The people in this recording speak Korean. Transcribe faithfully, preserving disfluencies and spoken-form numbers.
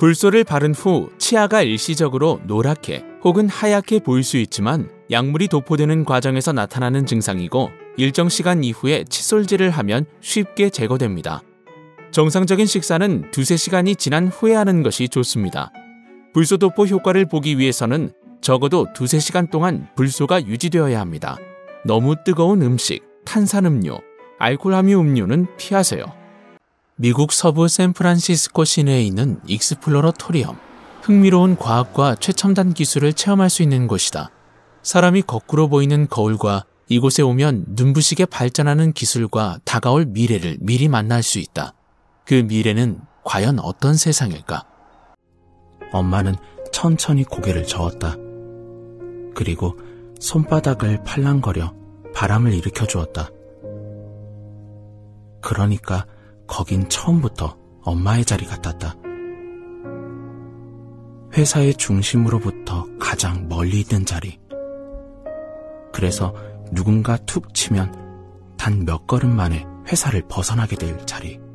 불소를 바른 후 치아가 일시적으로 노랗게 혹은 하얗게 보일 수 있지만 약물이 도포되는 과정에서 나타나는 증상이고 일정 시간 이후에 칫솔질을 하면 쉽게 제거됩니다. 정상적인 식사는 두세 시간이 지난 후에 하는 것이 좋습니다. 불소 도포 효과를 보기 위해서는 적어도 두세 시간 동안 불소가 유지되어야 합니다. 너무 뜨거운 음식, 탄산음료, 알코올 함유 음료는 피하세요. 미국 서부 샌프란시스코 시내에 있는 익스플로러토리엄. 흥미로운 과학과 최첨단 기술을 체험할 수 있는 곳이다. 사람이 거꾸로 보이는 거울과 이곳에 오면 눈부시게 발전하는 기술과 다가올 미래를 미리 만날 수 있다. 그 미래는 과연 어떤 세상일까? 엄마는 천천히 고개를 저었다. 그리고 손바닥을 팔랑거려 바람을 일으켜 주었다. 그러니까 거긴 처음부터 엄마의 자리 같았다. 회사의 중심으로부터 가장 멀리 있는 자리. 그래서 누군가 툭 치면 단 몇 걸음 만에 회사를 벗어나게 될 자리.